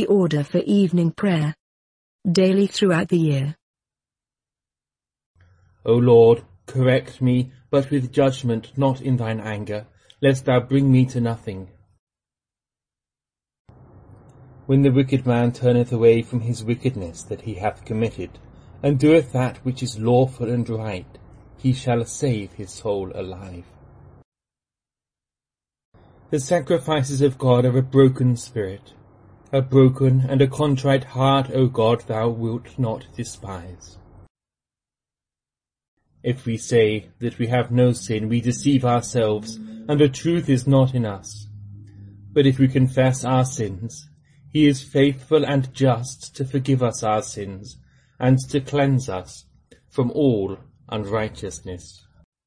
order for evening prayer. Daily throughout the year. O Lord, correct me, but with judgment, not in thine anger, lest thou bring me to nothing. When the wicked man turneth away from his wickedness that he hath committed, and doeth that which is lawful and right, he shall save his soul alive. The sacrifices of God are a broken spirit. A broken and a contrite heart, O God, thou wilt not despise. If we say that we have no sin, we deceive ourselves, and the truth is not in us. But if we confess our sins, he is faithful and just to forgive us our sins, and to cleanse us from all unrighteousness.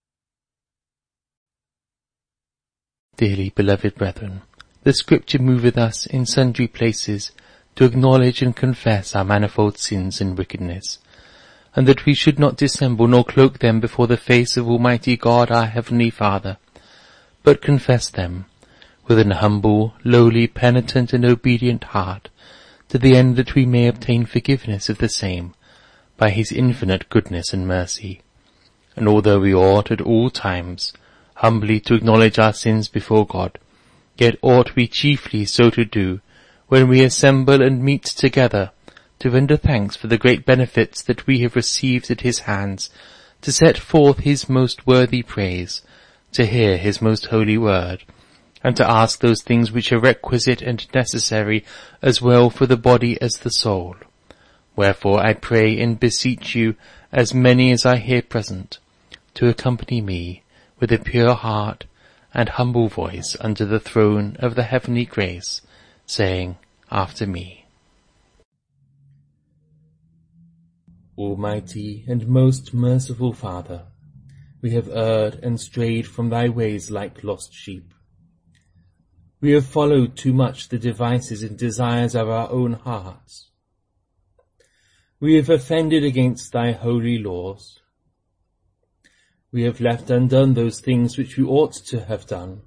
Dearly beloved brethren, the Scripture moveth us in sundry places to acknowledge and confess our manifold sins and wickedness, and that we should not dissemble nor cloak them before the face of Almighty God our Heavenly Father, but confess them with an humble, lowly, penitent and obedient heart, to the end that we may obtain forgiveness of the same by his infinite goodness and mercy. And although we ought at all times humbly to acknowledge our sins before God, yet ought we chiefly so to do when we assemble and meet together, to render thanks for the great benefits that we have received at his hands, to set forth his most worthy praise, to hear his most holy word, and to ask those things which are requisite and necessary as well for the body as the soul. Wherefore I pray and beseech you, as many as are here present, to accompany me with a pure heart and humble voice unto the throne of the heavenly grace, saying after me, Almighty and most merciful Father, we have erred and strayed from thy ways like lost sheep. We have followed too much the devices and desires of our own hearts. We have offended against thy holy laws. We have left undone those things which we ought to have done.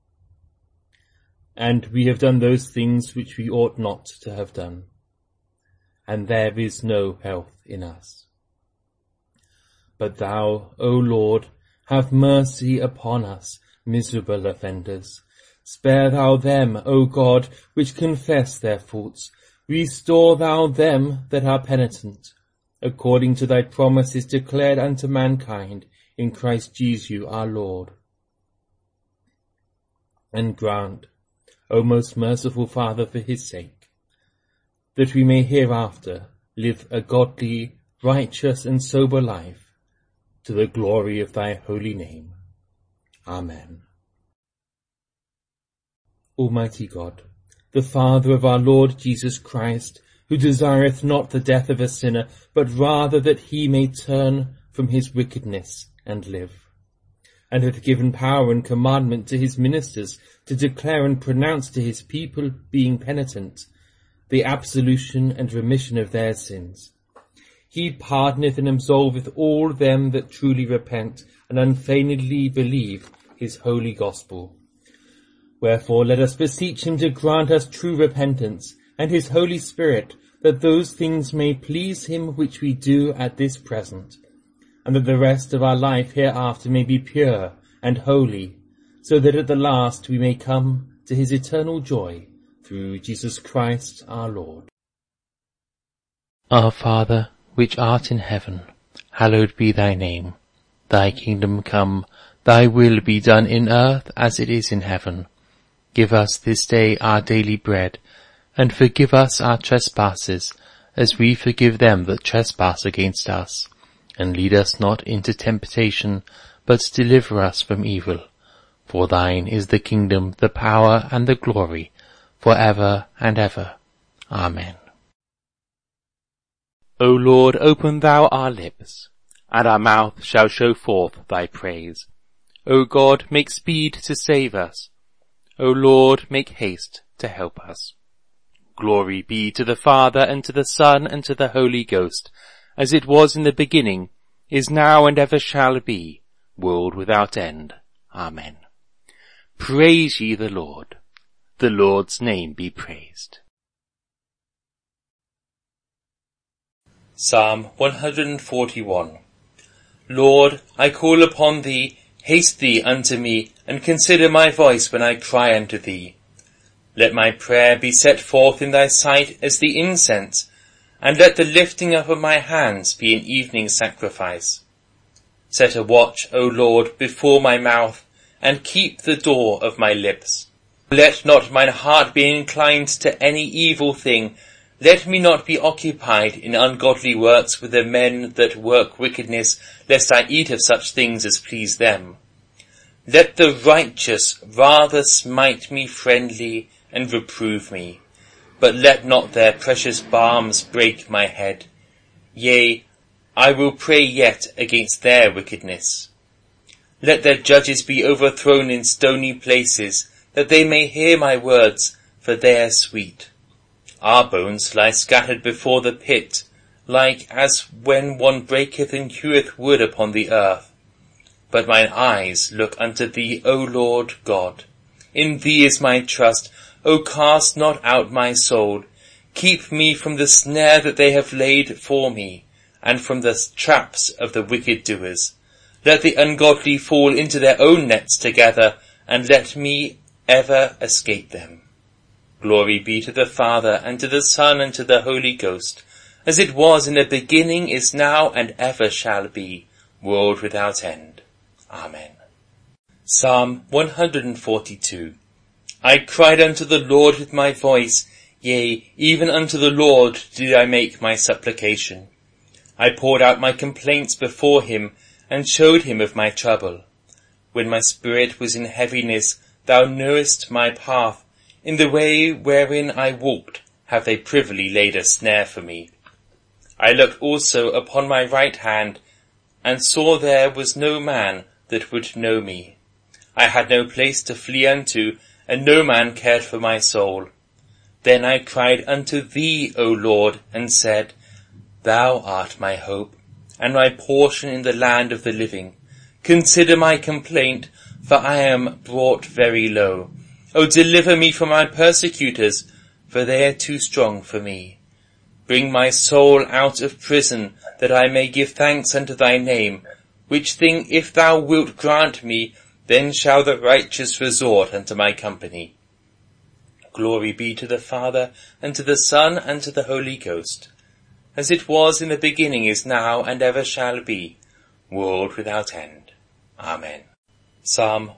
And we have done those things which we ought not to have done. And there is no health in us. But thou, O Lord, have mercy upon us, miserable offenders. Spare thou them, O God, which confess their faults. Restore thou them that are penitent, according to thy promises declared unto mankind in Christ Jesus our Lord. And grant, O most merciful Father, for his sake, that we may hereafter live a godly, righteous and sober life, to the glory of thy holy name. Amen. Almighty God, the Father of our Lord Jesus Christ, who desireth not the death of a sinner, but rather that he may turn from his wickedness and live, and hath given power and commandment to his ministers to declare and pronounce to his people, being penitent, the absolution and remission of their sins. He pardoneth and absolveth all them that truly repent and unfeignedly believe his holy gospel. Wherefore let us beseech him to grant us true repentance, and his Holy Spirit, that those things may please him which we do at this present, and that the rest of our life hereafter may be pure and holy, so that at the last we may come to his eternal joy, through Jesus Christ our Lord. Our Father, which art in heaven, hallowed be thy name. Thy kingdom come, thy will be done in earth as it is in heaven. Give us this day our daily bread, and forgive us our trespasses, as we forgive them that trespass against us. And lead us not into temptation, but deliver us from evil. For thine is the kingdom, the power, and the glory, for ever and ever. Amen. O Lord, open thou our lips, and our mouth shall show forth thy praise. O God, make speed to save us. O Lord, make haste to help us. Glory be to the Father, and to the Son, and to the Holy Ghost, as it was in the beginning, is now, and ever shall be, world without end. Amen. Praise ye the Lord. The Lord's name be praised. Psalm 141. Lord, I call upon thee, haste thee unto me, and consider my voice when I cry unto thee. Let my prayer be set forth in thy sight as the incense, and let the lifting up of my hands be an evening sacrifice. Set a watch, O Lord, before my mouth, and keep the door of my lips. Let not mine heart be inclined to any evil thing. Let me not be occupied in ungodly works with the men that work wickedness, lest I eat of such things as please them. Let the righteous rather smite me friendly and reprove me, but let not their precious balms break my head. Yea, I will pray yet against their wickedness. Let their judges be overthrown in stony places, that they may hear my words, for they are sweet. Our bones lie scattered before the pit, like as when one breaketh and heweth wood upon the earth. But mine eyes look unto thee, O Lord God. In thee is my trust. O cast not out my soul. Keep me from the snare that they have laid for me, and from the traps of the wicked doers. Let the ungodly fall into their own nets together, and let me ever escape them. Glory be to the Father, and to the Son, and to the Holy Ghost, as it was in the beginning, is now, and ever shall be, world without end. Amen. Psalm 142. I cried unto the Lord with my voice, yea, even unto the Lord did I make my supplication. I poured out my complaints before him, and showed him of my trouble. When my spirit was in heaviness, thou knowest my path. In the way wherein I walked have they privily laid a snare for me. I looked also upon my right hand, and saw there was no man that would know me. I had no place to flee unto, and no man cared for my soul. Then I cried unto thee, O Lord, and said, Thou art my hope, and my portion in the land of the living. Consider my complaint, for I am brought very low. O deliver me from my persecutors, for they are too strong for me. Bring my soul out of prison, that I may give thanks unto thy name, which thing if thou wilt grant me, then shall the righteous resort unto my company. Glory be to the Father, and to the Son, and to the Holy Ghost, as it was in the beginning, is now, and ever shall be, world without end. Amen. Psalm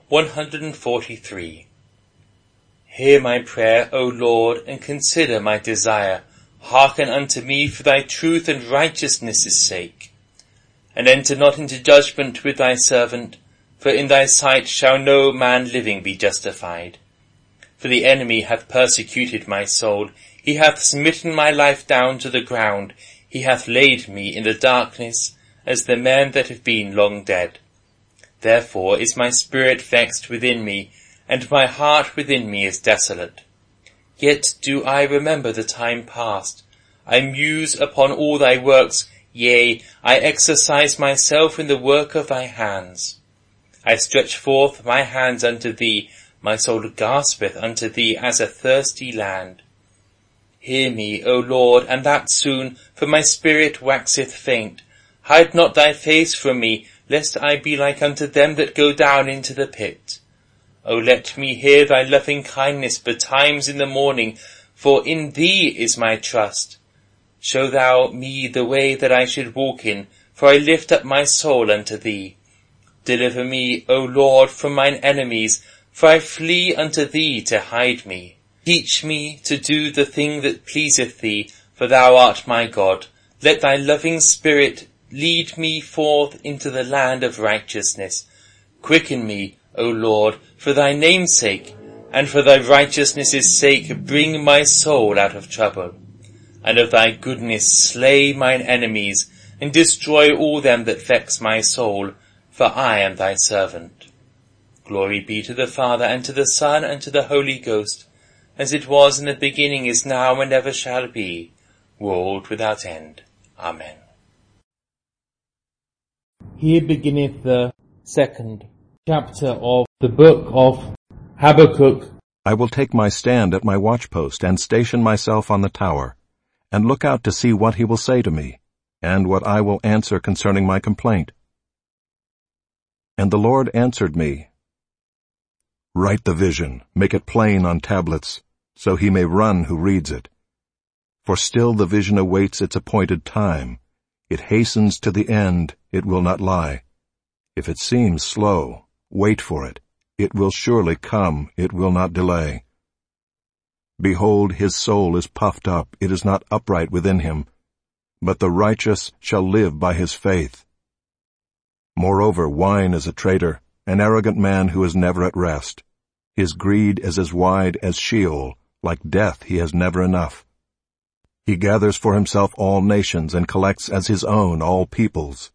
143. Hear my prayer, O Lord, and consider my desire. Hearken unto me for thy truth and righteousness' sake. And enter not into judgment with thy servant, for in thy sight shall no man living be justified. For the enemy hath persecuted my soul. He hath smitten my life down to the ground. He hath laid me in the darkness, as the men that have been long dead. Therefore is my spirit vexed within me, and my heart within me is desolate. Yet do I remember the time past. I muse upon all thy works, yea, I exercise myself in the work of thy hands. I stretch forth my hands unto thee, my soul gaspeth unto thee as a thirsty land. Hear me, O Lord, and that soon, for my spirit waxeth faint. Hide not thy face from me, lest I be like unto them that go down into the pit. O let me hear thy loving kindness betimes in the morning, for in thee is my trust. Show thou me the way that I should walk in, for I lift up my soul unto thee. Deliver me, O Lord, from mine enemies, for I flee unto thee to hide me. Teach me to do the thing that pleaseth thee, for thou art my God. Let thy loving spirit lead me forth into the land of righteousness. Quicken me, O Lord, for thy name's sake, and for thy righteousness' sake bring my soul out of trouble. And of thy goodness slay mine enemies, and destroy all them that vex my soul, for I am thy servant. Glory be to the Father, and to the Son, and to the Holy Ghost, as it was in the beginning, is now, and ever shall be, world without end. Amen. Here beginneth the second chapter of the book of Habakkuk. I will take my stand at my watchpost and station myself on the tower, and look out to see what he will say to me. and what I will answer concerning my complaint. And the Lord answered me, Write the vision, make it plain on tablets, so he may run who reads it. For still the vision awaits its appointed time. It hastens to the end, it will not lie. If it seems slow, wait for it. It will surely come, it will not delay. Behold, his soul is puffed up, it is not upright within him. But the righteous shall live by his faith. Moreover, wine is a traitor, an arrogant man who is never at rest. His greed is as wide as Sheol, like death he has never enough. He gathers for himself all nations and collects as his own all peoples.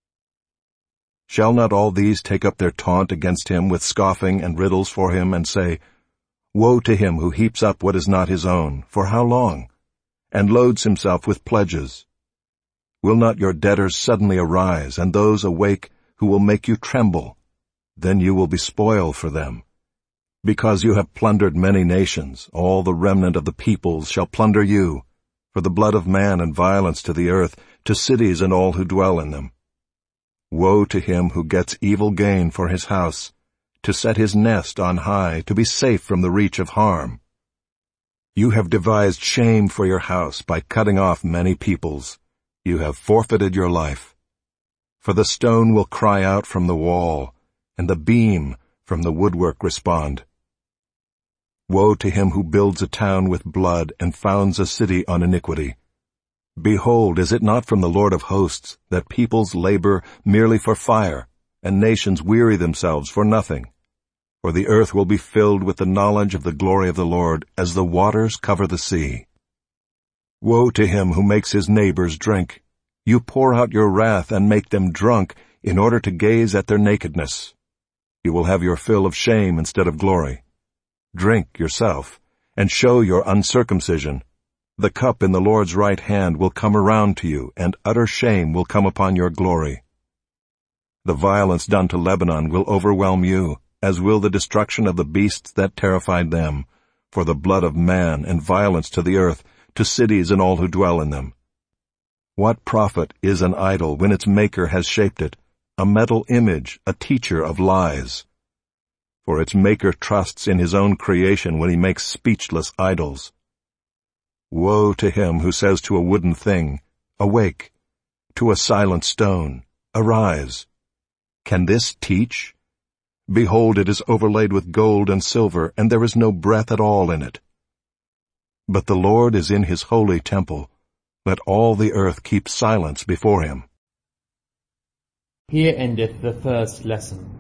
Shall not all these take up their taunt against him with scoffing and riddles for him and say, Woe to him who heaps up what is not his own, for how long? And loads himself with pledges. Will not your debtors suddenly arise, and those awake who will make you tremble? Then you will be spoil for them. Because you have plundered many nations, all the remnant of the peoples shall plunder you, for the blood of man and violence to the earth, to cities and all who dwell in them. Woe to him who gets evil gain for his house, to set his nest on high, to be safe from the reach of harm. You have devised shame for your house by cutting off many peoples. You have forfeited your life. For the stone will cry out from the wall, and the beam from the woodwork respond. Woe to him who builds a town with blood and founds a city on iniquity. Behold, is it not from the Lord of hosts that peoples labor merely for fire, and nations weary themselves for nothing? For the earth will be filled with the knowledge of the glory of the Lord as the waters cover the sea. Woe to him who makes his neighbors drink. You pour out your wrath and make them drunk in order to gaze at their nakedness. You will have your fill of shame instead of glory. Drink yourself, and show your uncircumcision. The cup in the Lord's right hand will come around to you, and utter shame will come upon your glory. The violence done to Lebanon will overwhelm you, as will the destruction of the beasts that terrified them, for the blood of man and violence to the earth, to cities and all who dwell in them. What profit is an idol when its maker has shaped it, a metal image, a teacher of lies? For its maker trusts in his own creation when he makes speechless idols. Woe to him who says to a wooden thing, Awake, to a silent stone, Arise. Can this teach? Behold, it is overlaid with gold and silver, and there is no breath at all in it. But the Lord is in his holy temple. Let all the earth keep silence before him. Here endeth the first lesson.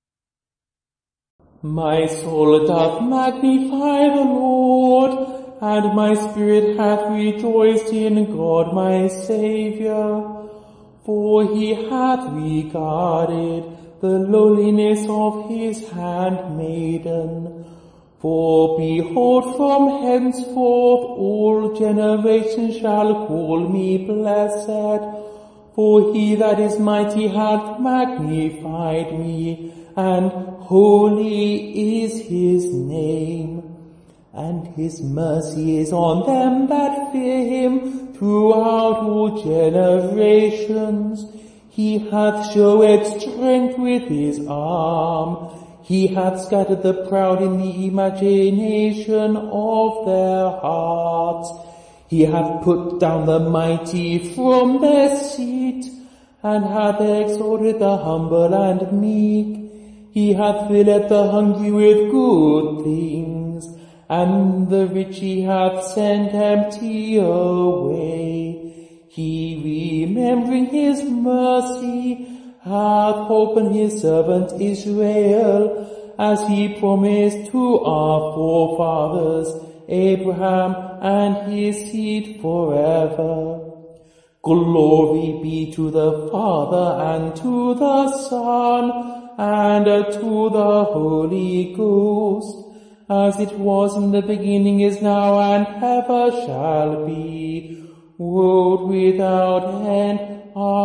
My soul doth magnify the Lord, and my spirit hath rejoiced in God my Saviour. For he hath regarded the lowliness of his handmaiden. For behold, from henceforth all generations shall call me blessed. For he that is mighty hath magnified me, and holy is his name. And his mercy is on them that fear him throughout all generations. He hath showed strength with his arm. He hath scattered the proud in the imagination of their hearts. He hath put down the mighty from their seat, and hath exalted the humble and meek. He hath filled the hungry with good things, and the rich he hath sent empty away. He, remembering his mercy, hath opened his servant Israel, as he promised to our forefathers, Abraham and his seed forever. Glory be to the Father, and to the Son, and to the Holy Ghost, as it was in the beginning, is now, and ever shall be, world without end.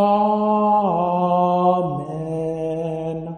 Amen.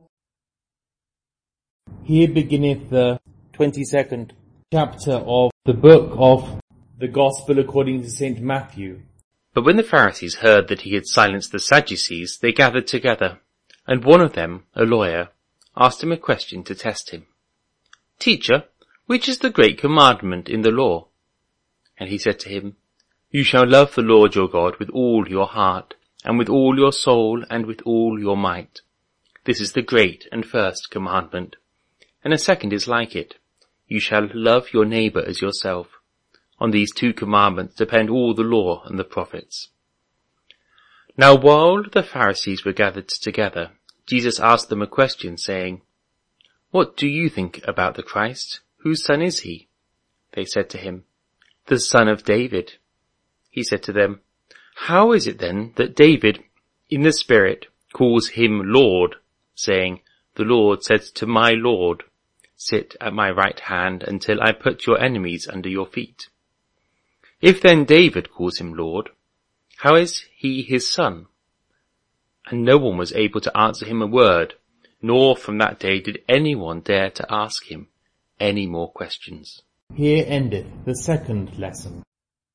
Here beginneth the 22nd chapter of the book of the Gospel according to St. Matthew. But when the Pharisees heard that he had silenced the Sadducees, they gathered together, and one of them, a lawyer, asked him a question to test him. "Teacher, which is the great commandment in the law?" And he said to him, "You shall love the Lord your God with all your heart, and with all your soul, and with all your might. This is the great and first commandment. And a second is like it. You shall love your neighbour as yourself. On these two commandments depend all the law and the prophets." Now while the Pharisees were gathered together, Jesus asked them a question, saying, "What do you think about the Christ? Whose son is he?" They said to him, "The son of David." He said to them, "How is it then that David, in the Spirit, calls him Lord, saying, 'The Lord said to my Lord, sit at my right hand until I put your enemies under your feet'? If then David calls him Lord, how is he his son?" And no one was able to answer him a word, nor from that day did anyone dare to ask him any more questions. Here endeth the second lesson.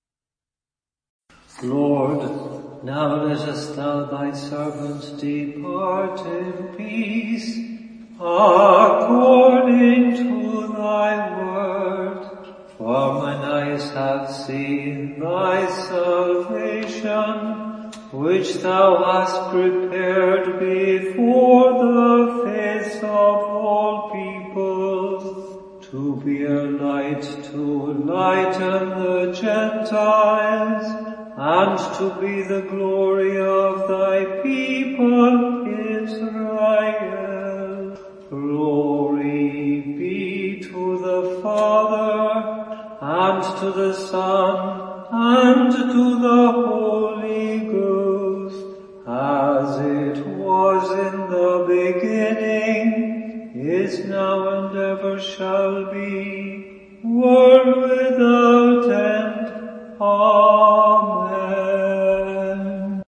Lord, now lettest thou thy servant depart in peace, according to thy word. For mine eyes have seen thy salvation, which thou hast prepared before the face of all people, to be a light to lighten the Gentiles, and to be the glory of thy people Israel. Glory be to the Father, and to the Son, and to the Holy Ghost, as it was in the beginning, is now, and ever shall be, world without end. Amen.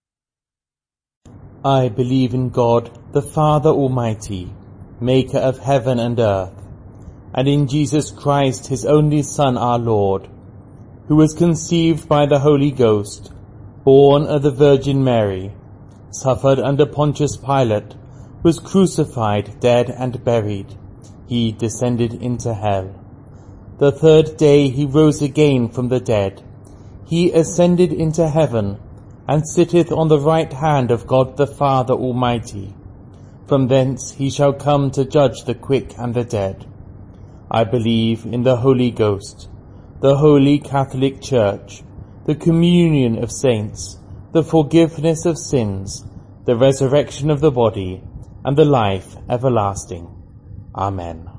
I believe in God, the Father Almighty, maker of heaven and earth, and in Jesus Christ, his only Son, our Lord, who was conceived by the Holy Ghost, born of the Virgin Mary, suffered under Pontius Pilate, was crucified, dead, and buried. He descended into hell. The third day he rose again from the dead. He ascended into heaven, and sitteth on the right hand of God the Father Almighty. From thence he shall come to judge the quick and the dead. I believe in the Holy Ghost, the Holy Catholic Church, the communion of saints, the forgiveness of sins, the resurrection of the body, and the life everlasting. Amen.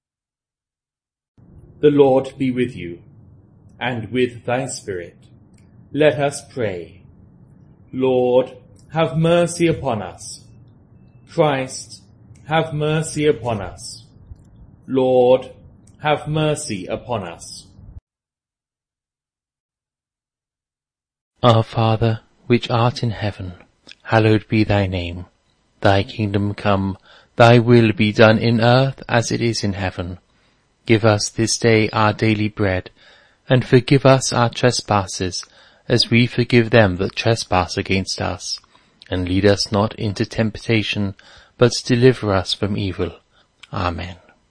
The Lord be with you, and with thy spirit. Let us pray. Lord, have mercy upon us. Christ, have mercy upon us. Lord, have mercy upon us. Our Father, which art in heaven, hallowed be thy name. Thy kingdom come, thy will be done in earth as it is in heaven. Give us this day our daily bread, and forgive us our trespasses, as we forgive them that trespass against us. And lead us not into temptation, but deliver us from evil. Amen.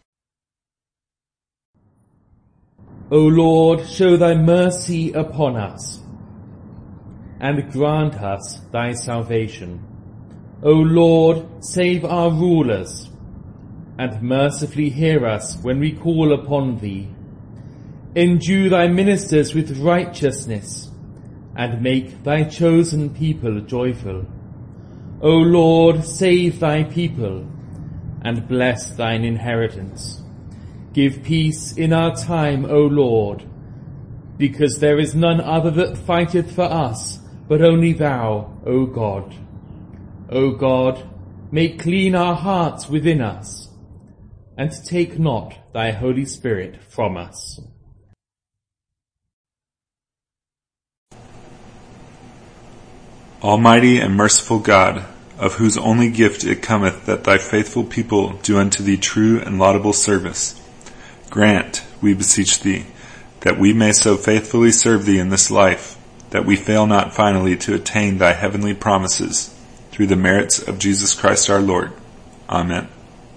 O Lord, show thy mercy upon us, and grant us thy salvation. O Lord, save our rulers, and mercifully hear us when we call upon thee. Endue thy ministers with righteousness, and make thy chosen people joyful. O Lord, save thy people, and bless thine inheritance. Give peace in our time, O Lord, because there is none other that fighteth for us, but only thou, O God. O God, make clean our hearts within us, and take not thy Holy Spirit from us. Almighty and merciful God, of whose only gift it cometh that thy faithful people do unto thee true and laudable service, grant, we beseech thee, that we may so faithfully serve thee in this life, that we fail not finally to attain thy heavenly promises, through the merits of Jesus Christ our Lord. Amen.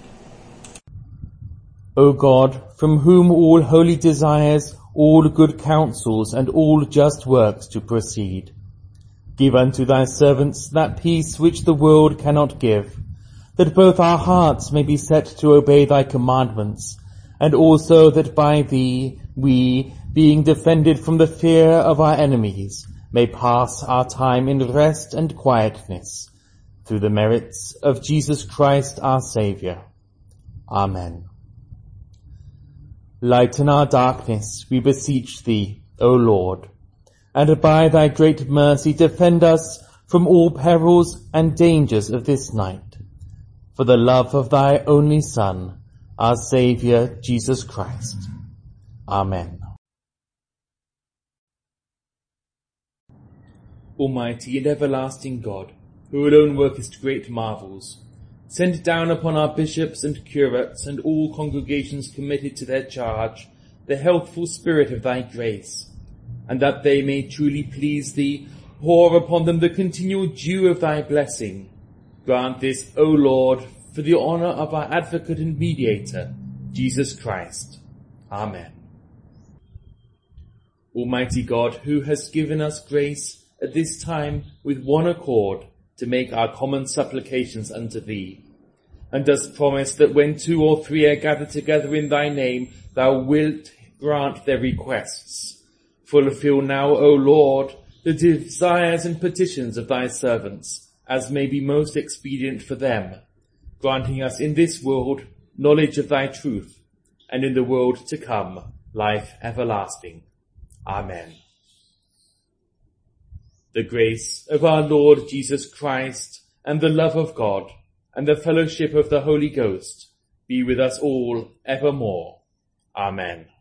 O God, from whom all holy desires, all good counsels, and all just works to proceed, give unto thy servants that peace which the world cannot give, that both our hearts may be set to obey thy commandments, and also that by thee we, being defended from the fear of our enemies, may pass our time in rest and quietness, through the merits of Jesus Christ our Saviour. Amen. Lighten our darkness, we beseech thee, O Lord, and by thy great mercy defend us from all perils and dangers of this night, for the love of thy only Son, our Saviour, Jesus Christ. Amen. Almighty and everlasting God, who alone workest great marvels, send down upon our bishops and curates and all congregations committed to their charge the healthful spirit of thy grace, and that they may truly please thee, pour upon them the continual dew of thy blessing. Grant this, O Lord, for the honour of our advocate and mediator, Jesus Christ. Amen. Almighty God, who hast given us grace at this time with one accord to make our common supplications unto thee, and dost promise that when 2 or 3 are gathered together in thy name, thou wilt grant their requests. Fulfill now, O Lord, the desires and petitions of thy servants, as may be most expedient for them, granting us in this world knowledge of thy truth, and in the world to come life everlasting. Amen. The grace of our Lord Jesus Christ, and the love of God, and the fellowship of the Holy Ghost be with us all evermore. Amen.